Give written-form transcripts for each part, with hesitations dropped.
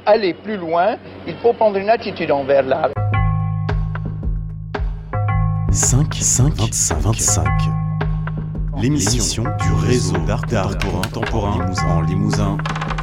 aller plus loin, il faut prendre une attitude envers l'art. 5-25. L'émission du réseau d'art contemporain en Limousin.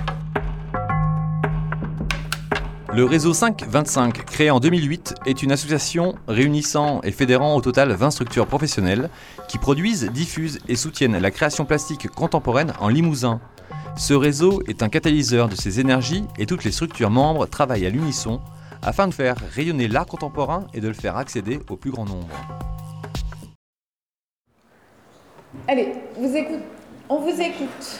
Le réseau 5-25, créé en 2008, est une association réunissant et fédérant au total 20 structures professionnelles qui produisent, diffusent et soutiennent la création plastique contemporaine en Limousin. Ce réseau est un catalyseur de ces énergies et toutes les structures membres travaillent à l'unisson afin de faire rayonner l'art contemporain et de le faire accéder au plus grand nombre. Allez, on vous écoute.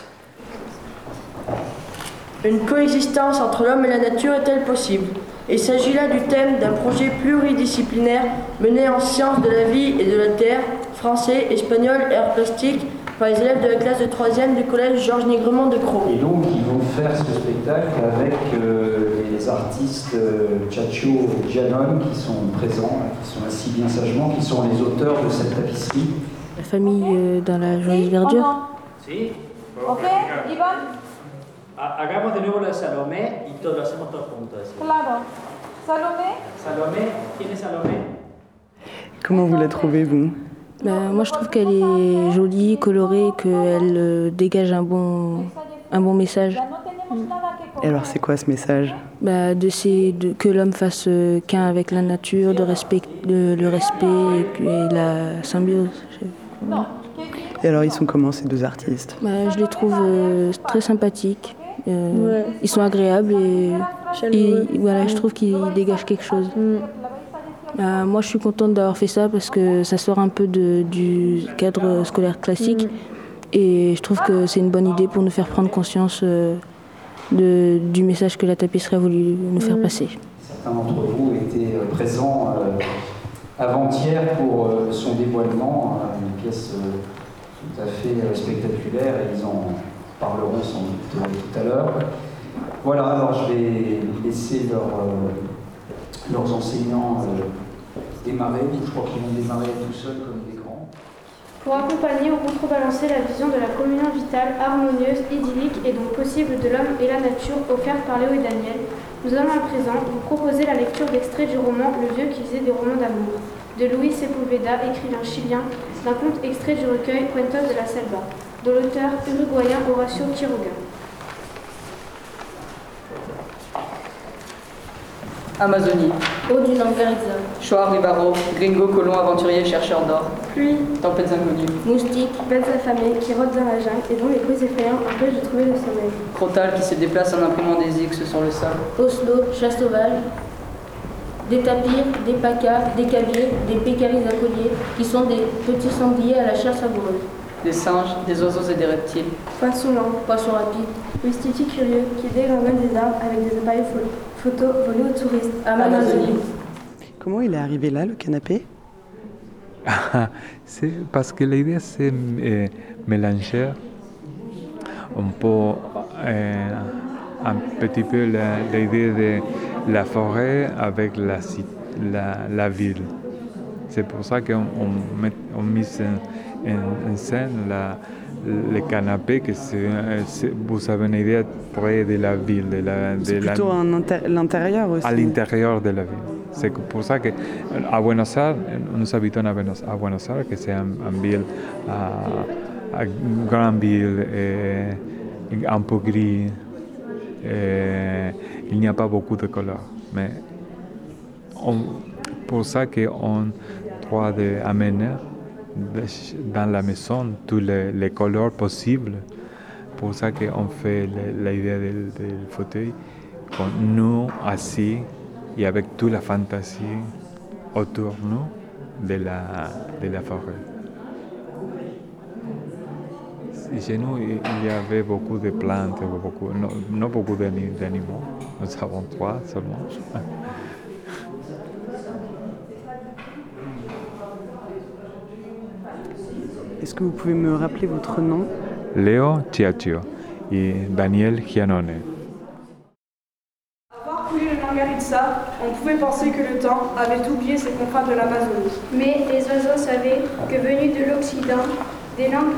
Une coexistence entre l'homme et la nature est-elle possible ? Il s'agit là du thème d'un projet pluridisciplinaire mené en sciences de la vie et de la terre, français, espagnol et arts plastiques, par les élèves de la classe de 3e du collège Georges Nigremont de Crau. Et donc ils vont faire ce spectacle avec les artistes Chacho et Gianon qui sont présents, qui sont assis bien sagement, qui sont les auteurs de cette tapisserie. La famille dans la joyeuse verdure. Sí. Ok, Iván. Hagamos de nuevo la Salomé y todos lo hacemos todos juntos. Claro. Salomé. Salomé, ¿quién est Salomé? Comment vous la trouvez, vous ? Moi, je trouve qu'elle est jolie, colorée, qu'elle dégage un bon message. Et alors, c'est quoi ce message ? Que l'homme fasse qu'un avec la nature, le respect et la symbiose. Et alors, ils sont comment, ces deux artistes ? Je les trouve très sympathiques. Ils sont agréables et je trouve qu'ils dégagent quelque chose. Moi, je suis contente d'avoir fait ça parce que ça sort un peu du cadre scolaire classique. Et je trouve que c'est une bonne idée pour nous faire prendre conscience du message que la tapisserie a voulu nous faire passer. Certains d'entre vous étaient présents avant-hier pour son dévoilement, une pièce tout à fait spectaculaire, et ils en parleront sans doute tout à l'heure. Voilà, alors je vais laisser leurs enseignants démarrer. Je crois qu'ils vont démarrer tout seuls comme des grands. Pour accompagner ou contrebalancer la vision de la communion vitale, harmonieuse, idyllique et donc possible de l'homme et la nature offerte par Léo et Daniel, nous allons à présent vous proposer la lecture d'extraits du roman Le vieux qui faisait des romans d'amour, de Luis Sepúlveda, écrivain chilien, d'un conte extrait du recueil Cuentos de la Selva, de l'auteur uruguayen Horacio Quiroga. Amazonie. Eau du Langueriza. Choix Rivaro, gringo, colon, aventurier, chercheur d'or. Pluie. Tempêtes inconnues. Moustiques. Bêtes affamées qui rôdent dans la jungle et dont les bruits effrayants empêchent de trouver le sommeil. Crotal qui se déplace en imprimant des X sur le sol. Oslo, chasse sauvage. Des tapirs, des pacas, des cabiers, des pécaris à collier, qui sont des petits sangliers à la chair savoureuse. Des singes, des oiseaux et des reptiles. Poissons lents, poissons rapides. Ouistiti curieux qui dégringolent des arbres avec des appareils photos volés aux touristes. Amazonie. Comment il est arrivé là, le canapé ? C'est parce que l'idée c'est mélanger un peu, un petit peu l'idée de la forêt avec la ville. C'est pour ça qu'on met en scène le canapé, que vous avez une idée près de la ville. C'est plutôt l'intérieur aussi. À l'intérieur de la ville. C'est pour ça qu'à Buenos Aires, nous habitons à Buenos Aires, que c'est une ville, une grande ville, un peu gris. Il n'y a pas beaucoup de couleurs. Mais pour ça qu'on doit amener dans la maison tous les couleurs possibles. Pour ça qu'on fait l'idée du fauteuil, comme nous assis et avec toute la fantaisie autour de nous de la forêt. Et chez nous, il y avait beaucoup de plantes, non beaucoup d'animaux. Nous avons 3 seulement. Est-ce que vous pouvez me rappeler votre nom ? Léo Chiaccio et Daniel Giannone. À parcourir le Langueriza, on pouvait penser que le temps avait oublié ses confins de l'Amazonie. Mais les oiseaux savaient que venus de l'Occident, des langues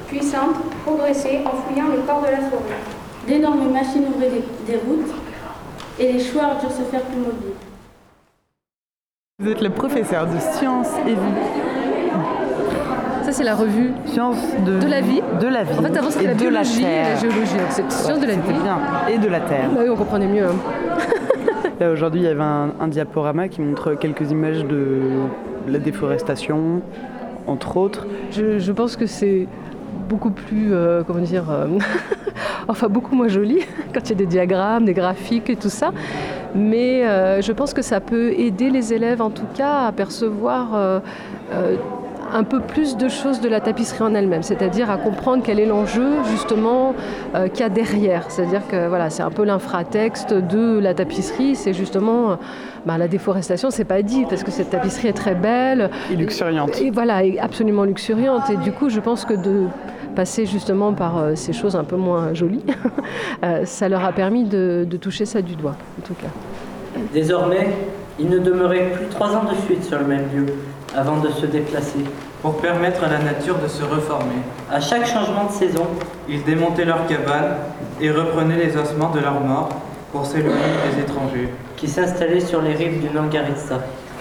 puissantes progressaient en fouillant le corps de la forêt. D'énormes machines ouvraient des routes et les choix durent se faire plus mobiles. Vous êtes le professeur de sciences et vie. Ça, c'est la revue Sciences de la vie. De la vie. En fait, avant, c'était la biologie et la géologie. Donc, c'est sciences de la vie. Bien. Et de la terre. Bah oui, on comprenait mieux. Hein. Là, aujourd'hui, il y avait un diaporama qui montre quelques images de la déforestation, entre autres. Je pense que c'est beaucoup plus, enfin beaucoup moins joli quand il y a des diagrammes, des graphiques et tout ça. Mais je pense que ça peut aider les élèves en tout cas à percevoir un peu plus de choses de la tapisserie en elle-même, c'est-à-dire à comprendre quel est l'enjeu justement qu'il y a derrière. C'est-à-dire que voilà, c'est un peu l'infratexte de la tapisserie, c'est justement la déforestation, c'est pas dit parce que cette tapisserie est très belle. Et luxuriante. Et voilà, absolument luxuriante. Et du coup, je pense que de passer justement par ces choses un peu moins jolies, ça leur a permis de toucher ça du doigt, en tout cas. Désormais, ils ne demeuraient plus 3 ans de suite sur le même lieu, avant de se déplacer. Pour permettre à la nature de se reformer. À chaque changement de saison, ils démontaient leurs cabanes et reprenaient les ossements de leurs morts pour s'éloigner des étrangers. Qui s'installaient sur les rives du Nangaritsa.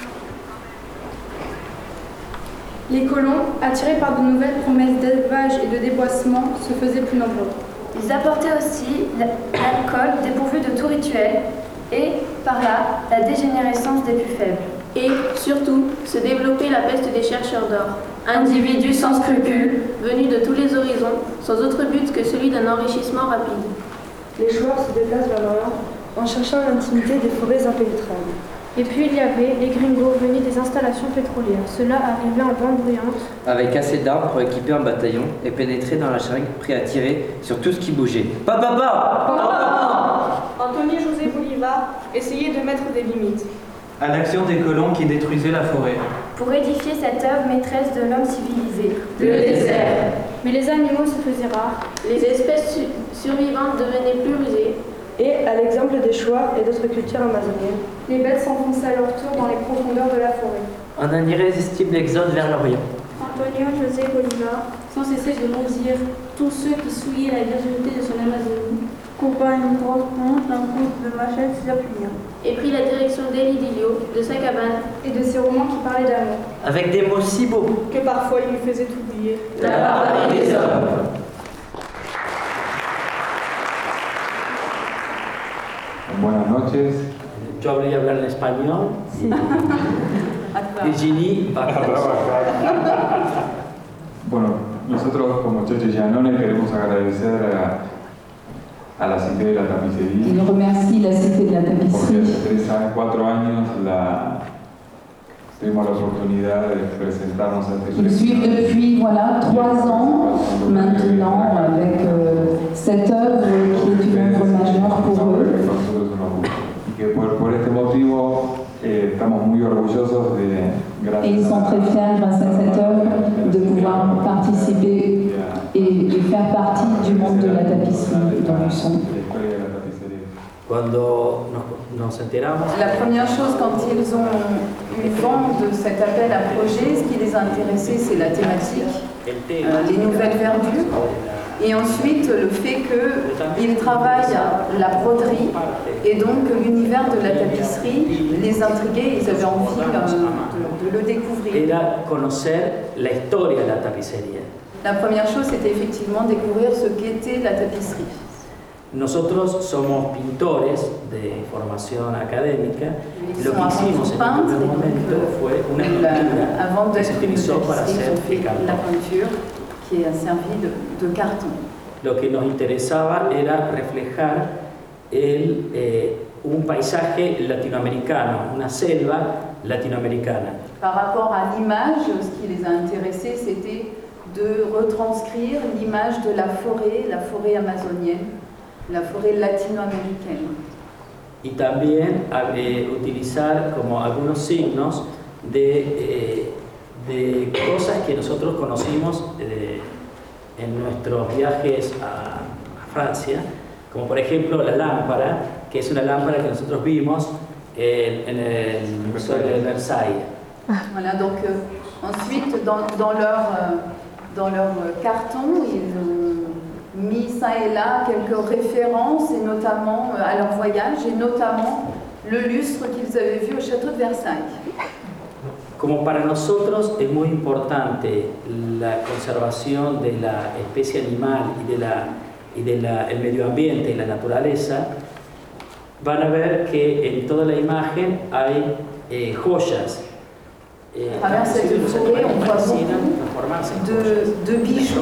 Les colons, attirés par de nouvelles promesses d'élevage et de déboissement, se faisaient plus nombreux. Ils apportaient aussi l'alcool dépourvu de tout rituel et, par là, la dégénérescence des plus faibles. Et, surtout, se développait la peste des chercheurs d'or. Individus sans scrupules, venus de tous les horizons, sans autre but que celui d'un enrichissement rapide. Les joueurs se déplacent vers l'Orient en cherchant l'intimité des forêts impénétrables. Et puis il y avait les gringos venus des installations pétrolières. Ceux-là arrivaient en bande bruyante. Avec assez d'armes pour équiper un bataillon et pénétrer dans la jungle, prêt à tirer sur tout ce qui bougeait. Antonio José Bolivar essayait de mettre des limites. À l'action des colons qui détruisaient la forêt. Pour édifier cette œuvre maîtresse de l'homme civilisé. Le désert. Mais les animaux se faisaient rares. Les espèces survivantes devenaient plus rusées. Et, à l'exemple des Shuar et d'autres cultures amazoniennes, les bêtes s'enfonçaient à leur tour dans les profondeurs de la forêt. En un irrésistible exode vers l'Orient. Antonio José Bolivar, sans cesser de maudire tous ceux qui souillaient la virginité de son Amazonie, coupa une grosse planche d'un coup de machette s'appuyant. Et prit la direction d'Elidilio, de sa cabane, et de ses romans qui parlaient d'amour. Avec des mots si beaux que parfois il lui faisait oublier la barbarie des hommes. Buenas noches. Yo hablar en español. Sí. Virginie va a Bueno, nosotros como Choche Giannone queremos agradecer a la Cité de la Tapicería. Il remercie la Cité de la Tapisserie. Porque hace 4 años tuvimos la oportunidad de presentarnos a este Ils suivent depuis 3 ans maintenant avec cette œuvre qui est une œuvre majeure pour eux. Y que por este motivo estamos muy orgullosos de Et ils sont très fiers grâce à cette œuvre de pouvoir participer et faire partie du monde de la tapisserie dont nous sommes. La première chose quand ils ont eu vent de cet appel à projet, ce qui les a intéressés, c'est la thématique, les nouvelles verdures, et ensuite le fait qu'ils travaillent la broderie, et donc l'univers de la tapisserie les intriguait, ils avaient envie de le découvrir. Era conocer la historia de la tapicería. La première chose, c'était effectivement découvrir ce qu'était la tapisserie. Nosotros somos pintores de formación académica. Lo que hicimos en un primer momento fue una pintura que se utilizó para hacer el cartón. La peinture qui a servi de carton. Lo que nos interesaba era reflejar un paisaje latinoamericano, una selva latinoamericana. Par rapport à l'image, ce qui les a intéressés, c'était de retranscrire l'image de la forêt amazonienne, la forêt latinoaméricaine. Y también utilizar como algunos signos de cosas que nosotros conocimos en nuestros viajes a Francia, como por ejemplo la lámpara, que es una lámpara que nosotros vimos en el Museo de Versailles. Voilà, donc ensuite dans leur carton, mis ça et là quelques références, et notamment à leur voyage, et notamment le lustre qu'ils avaient vu au château de Versailles. Como para nosotros es muy importante la conservación de la especie animal y el medio ambiente y la naturaleza, van a ver que en toda la imagen hay joyas. À travers cette forêt, on voit beaucoup de bijoux.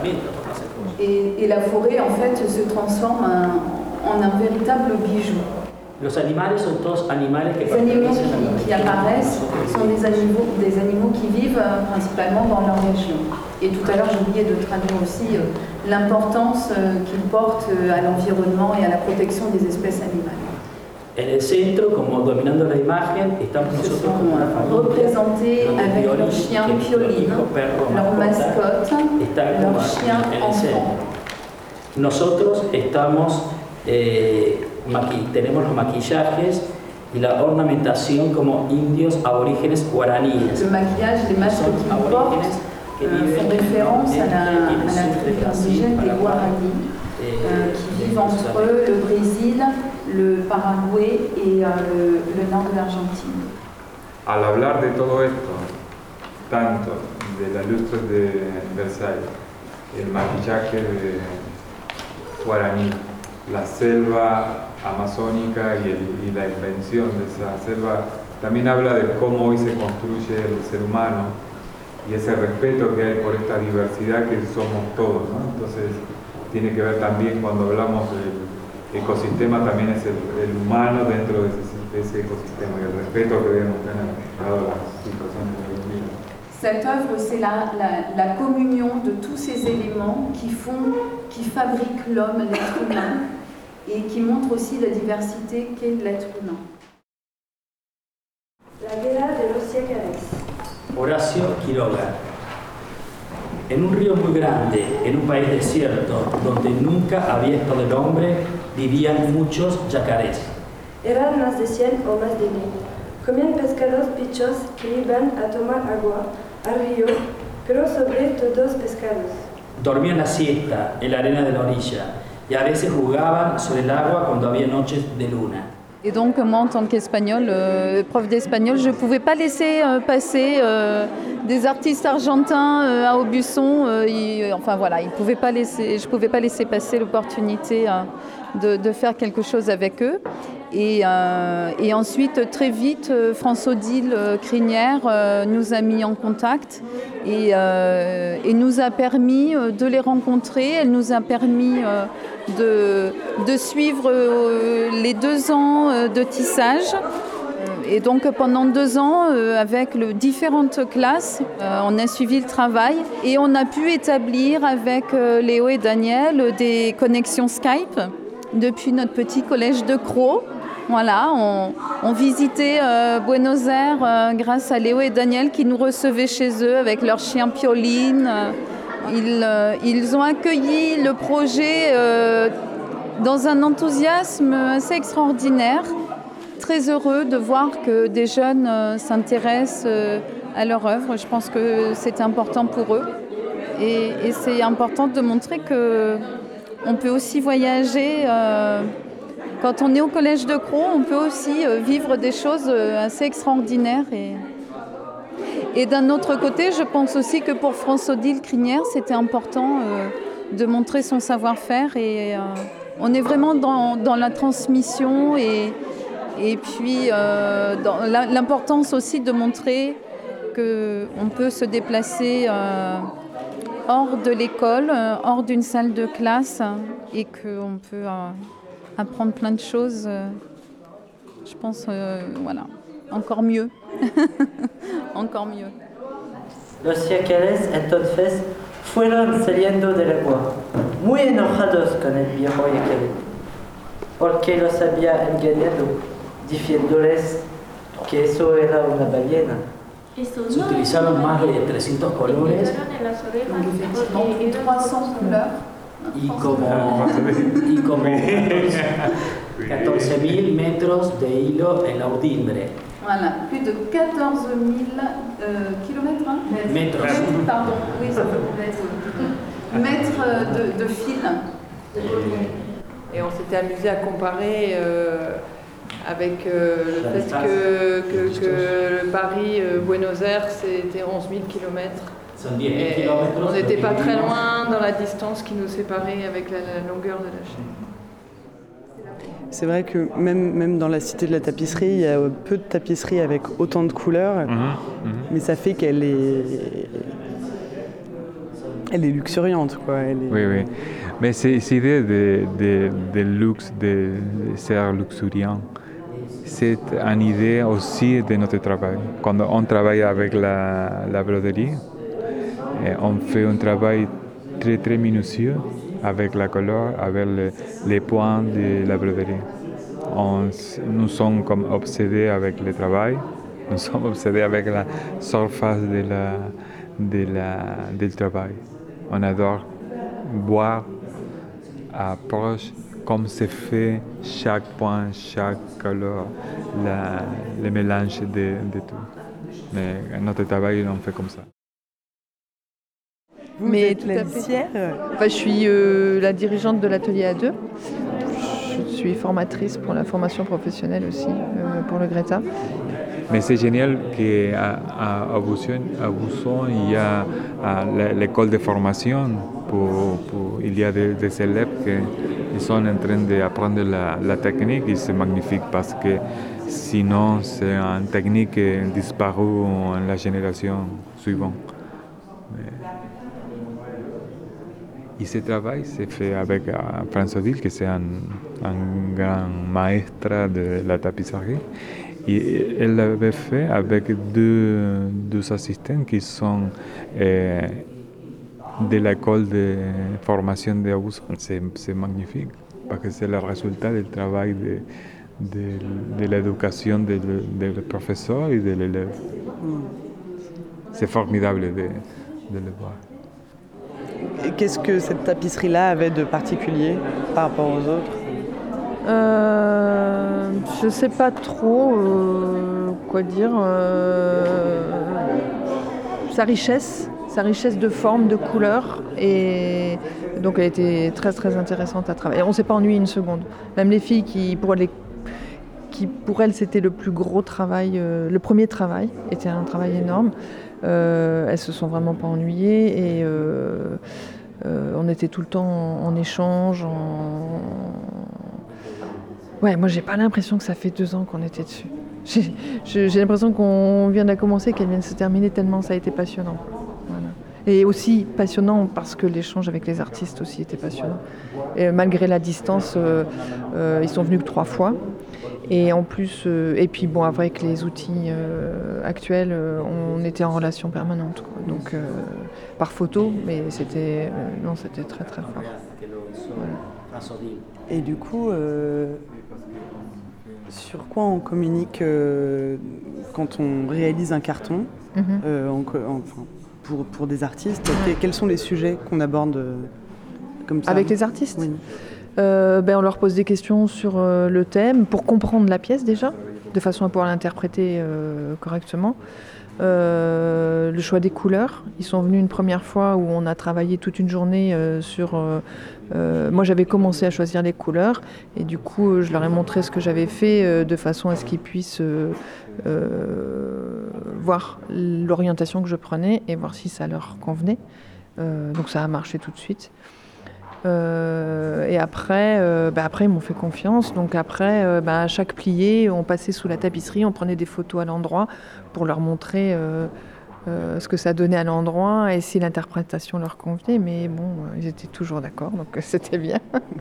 Et la forêt, en fait, se transforme en un véritable bijou. Los animales son todos animales que les animaux qui apparaissent sont des animaux qui vivent principalement dans leur région. Et tout à l'heure, j'ai oublié de traduire aussi l'importance qu'ils portent à l'environnement et à la protection des espèces animales. En el centro, como dominando la imagen, estamos nosotros como una familia représentés avec leur chien Pioline, leur mascotte, leur chien enfant. Nosotros estamos tenemos los maquillajes y la ornamentación como indios aborígenes guaraníes. Le maquillage, les masques qu'ils portent font référence à la tribu indigène des Guaranis qui vivent entre eux, le Brésil, le Paraguay et le nord de l'Argentine. Al hablar de todo esto, tanto de la lustre de Versailles, el maquillaje de guaraní, la selva amazónica y la invención de esa selva, también habla de cómo hoy se construye el ser humano y ese respeto que hay por esta diversidad que somos todos, ¿no? Entonces tiene que ver también cuando hablamos del ecosistema, también es el humano dentro de ese ecosistema y el respeto que debemos tener dado las situaciones de hoy en día. Cette œuvre, c'est la communion de tous ces éléments qui fabriquent l'homme, l'être humain, et qui montrent aussi la diversité qu'est l'être humain. La guerra de los Yacarés. Horacio Quiroga. En un río muy grande, en un país desierto, donde nunca había estado el hombre, vivían muchos yacarés. Eran más de 100 o más de 1000. Comían pescados bichos que iban a tomar agua al río, pero sobre todo pescados. Dormían la siesta en la arena de la orilla y a veces jugaban sobre el agua cuando había noches de luna. Et donc moi en tant qu'espagnol, prof d'espagnol, je ne pouvais pas laisser passer des artistes argentins à Aubusson. Enfin voilà, je ne pouvais pas laisser passer l'opportunité de faire quelque chose avec eux. Et ensuite, très vite, France-Odile Crinière nous a mis en contact et nous a permis de les rencontrer. Elle nous a permis de suivre les 2 ans de tissage. Et donc pendant 2 ans, avec différentes classes, on a suivi le travail et on a pu établir avec Léo et Daniel des connexions Skype depuis notre petit collège de Crau. Voilà, on visitait Buenos Aires grâce à Léo et Daniel qui nous recevaient chez eux avec leur chien Pioline. Ils ont accueilli le projet dans un enthousiasme assez extraordinaire. Très heureux de voir que des jeunes s'intéressent à leur œuvre. Je pense que c'est important pour eux. Et c'est important de montrer qu'on peut aussi voyager. Quand on est au collège de Crau, on peut aussi vivre des choses assez extraordinaires. Et d'un autre côté, je pense aussi que pour France-Odile Crinière, c'était important de montrer son savoir-faire. Et on est vraiment dans la transmission et puis dans l'importance aussi de montrer qu'on peut se déplacer hors de l'école, hors d'une salle de classe et qu'on peut apprendre plein de choses, je pense, voilà, encore mieux, encore mieux. Los yacarés entonces fueron saliendo del agua, muy enojados con el viejo yacaré, porque los había engañado, diciéndoles que eso era una ballena. Se utilizaron más de 300 colores. Donc effectivement, 300 couleurs. Y como 14.000 metros de hilo en la urdimbre. Voilà, plus de 14 000 kilomètres, Metros. Pardon, oui, ça peut être mètres de fil. Et on s'était amusé à comparer avec le fait que Paris-Buenos Aires, c'était 11 000 km. Et on n'était pas très loin dans la distance qui nous séparait avec la longueur de la chaîne. C'est vrai que même dans la cité de la tapisserie, il y a peu de tapisseries avec autant de couleurs, mais ça fait qu'elle est luxuriante, quoi. Oui. Mais cette idée de luxe, de ser luxuriant, c'est une idée aussi de notre travail. Quand on travaille avec la broderie, on fait un travail très très minutieux avec la couleur, avec les points de la broderie. Nous sommes comme obsédés avec le travail, nous sommes obsédés avec la surface du travail. On adore voir à proche comme se fait chaque point, chaque couleur, le mélange de tout. Mais notre travail, on fait comme ça. Vous êtes l'épicière ? Je suis la dirigeante de l'atelier A2. Je suis formatrice pour la formation professionnelle aussi, pour le Greta. Mais c'est génial qu'à Aubusson, il y a l'école de formation. Il y a des élèves qui sont en train d'apprendre la technique et c'est magnifique parce que sinon c'est une technique disparue en la génération suivante. Et ce travail s'est fait avec François Ville, qui est un grand maître de la tapisserie. Et elle l'avait fait avec deux assistants qui sont de l'école de formation de Aubusson. C'est magnifique parce que c'est le résultat du travail de l'éducation du professeur et de l'élève. C'est formidable de le voir. Et qu'est-ce que cette tapisserie-là avait de particulier par rapport aux autres ? Je ne sais pas trop quoi dire. Sa richesse de forme, de couleurs, et donc elle était très très intéressante à travailler. On ne s'est pas ennuyé une seconde. Même les filles qui pour elles c'était le plus gros travail, le premier travail était un travail énorme. Elles se sont vraiment pas ennuyées et on était tout le temps en échange. Ouais, moi j'ai pas l'impression que ça fait 2 ans qu'on était dessus. J'ai l'impression qu'on vient de commencer, qu'elle vient de se terminer tellement ça a été passionnant. Voilà. Et aussi passionnant parce que l'échange avec les artistes aussi était passionnant. Et malgré la distance, ils sont venus que 3 fois. Et en plus, et puis bon, avec les outils actuels, on était en relation permanente, quoi. Donc par photo, mais c'était très très fort. Voilà. Et du coup, sur quoi on communique quand on réalise un carton pour des artistes? Quels sont les sujets qu'on aborde comme ça? Avec les artistes? Oui. On leur pose des questions sur le thème pour comprendre la pièce déjà, de façon à pouvoir l'interpréter correctement. Le choix des couleurs. Ils sont venus une première fois où on a travaillé toute une journée sur... moi j'avais commencé à choisir les couleurs et du coup je leur ai montré ce que j'avais fait de façon à ce qu'ils puissent voir l'orientation que je prenais et voir si ça leur convenait. Donc ça a marché tout de suite. Et après ils m'ont fait confiance. Donc après, à chaque plié, on passait sous la tapisserie, on prenait des photos à l'endroit pour leur montrer ce que ça donnait à l'endroit et si l'interprétation leur convenait. Mais bon, ils étaient toujours d'accord, donc c'était bien.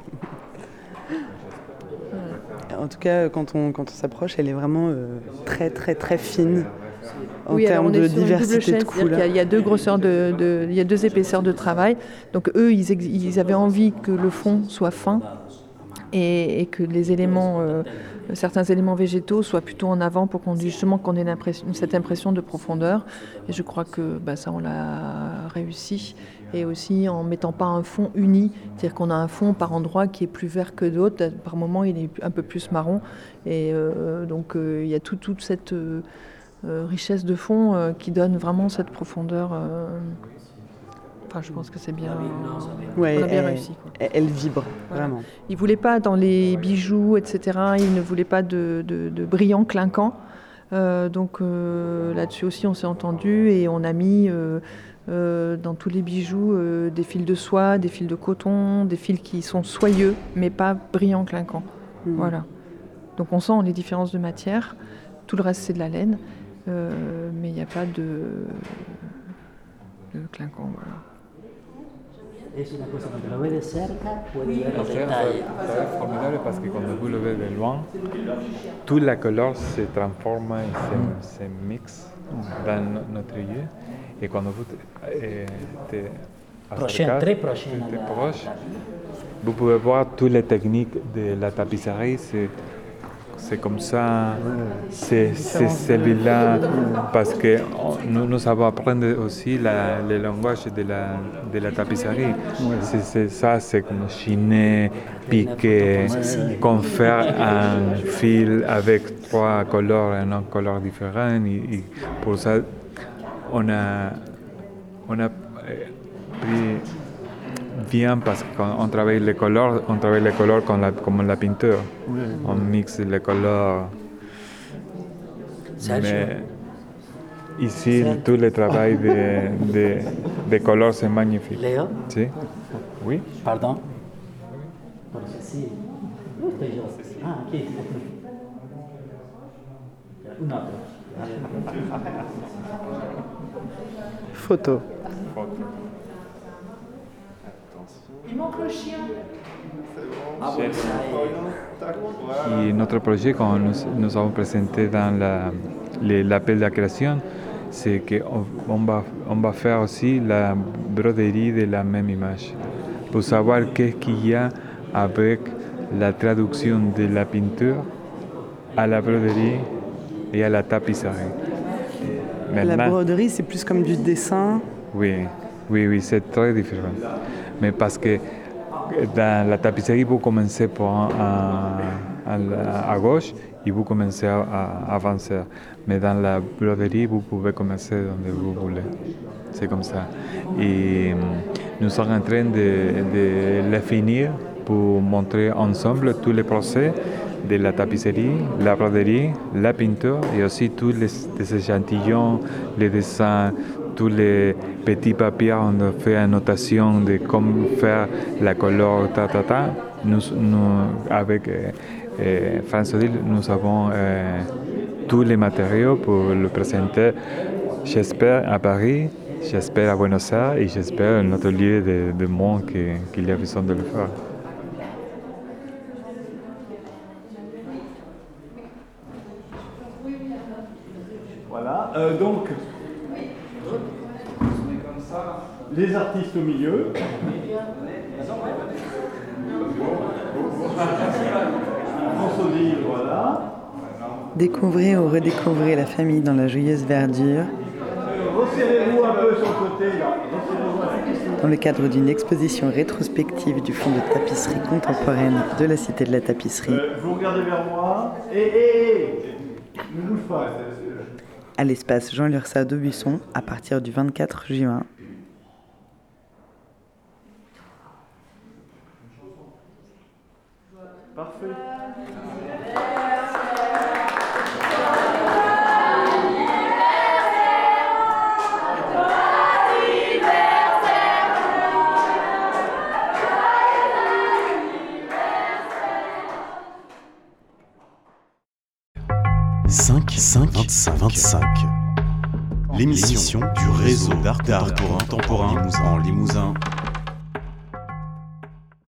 En tout cas, quand on s'approche, elle est vraiment très très très fine. En oui, termes de diversité de couleurs. Il y a 2 grosseurs il y a 2 épaisseurs de travail. Donc eux, ils avaient envie que le fond soit fin et que les éléments, certains éléments végétaux soient plutôt en avant pour qu'on ait cette impression de profondeur. Et je crois que ça, on l'a réussi. Et aussi en mettant pas un fond uni, c'est-à-dire qu'on a un fond par endroit qui est plus vert que d'autres. Par moment, il est un peu plus marron. Et donc il y a toute cette richesse de fond qui donne vraiment cette profondeur Enfin, je pense que c'est bien, ouais, on a bien réussi. Quoi. Elle vibre, vraiment. Il ne voulait pas, dans les bijoux, etc., il ne voulait pas de brillants clinquants. Donc là-dessus aussi, on s'est entendu et on a mis dans tous les bijoux des fils de soie, des fils de coton, des fils qui sont soyeux, mais pas brillants clinquants. Voilà. Donc on sent les différences de matière. Tout le reste, c'est de la laine. Mais il n'y a pas de clinquant. Voilà. Es una cosa cuando lo ve de cerca puede ver los C'est detalles. formidable parce que quand vous le voyez de loin, toute la couleur se transforme et se mixe dans notre yeux. Et quand vous êtes Très proche, vous pouvez voir toutes les techniques de la tapisserie. C'est comme ça, c'est celui-là, parce que nous avons apprendre aussi le langage de la tapisserie. C'est ça, c'est comme chiner, piquer, qu'on fait un fil avec 3 couleurs, un couleur différent. Et pour ça, on a pris bien parce qu'on travaille les couleurs, comme la peinture. Oui. On mixe les couleurs. Mais ici, tout le travail de couleurs, c'est magnifique. Léo? Si? Oui? Pardon? Sí. Ah, aquí. Un autre. Photo. Il manque le chien. Et notre projet, quand nous avons présenté dans l'appel de la création, c'est qu'on va faire aussi la broderie de la même image, pour savoir qu'est-ce qu'il y a avec la traduction de la peinture à la broderie et à la tapisserie. La broderie, c'est plus comme du dessin. Oui, c'est très différent. Mais parce que dans la tapisserie, vous commencez à gauche et vous commencez à avancer. Mais dans la broderie, vous pouvez commencer donde vous voulez. C'est comme ça. Et nous sommes en train de le finir pour montrer ensemble tous les procès de la tapisserie, la broderie, la peinture et aussi tous les échantillons, les dessins, tous les petits papiers, on a fait une notation de comment faire la couleur, Nous, avec François Odile, nous avons tous les matériaux pour le présenter, j'espère, à Paris, j'espère à Buenos Aires et j'espère à notre lieu de monde qu'il y a besoin de le faire. Voilà, donc, les artistes au milieu. François Odile, voilà. Découvrez ou redécouvrez la famille dans la joyeuse verdure. Resserrez-vous un peu sur le côté, là. Dans le cadre d'une exposition rétrospective du fonds de tapisserie contemporaine de la Cité de la Tapisserie. Vous regardez vers moi. Ne bouge pas. À l'espace Jean Lursa d'Aubusson à partir du 24 juin. Parfait. L'émission du réseau d'art contemporain en Limousin.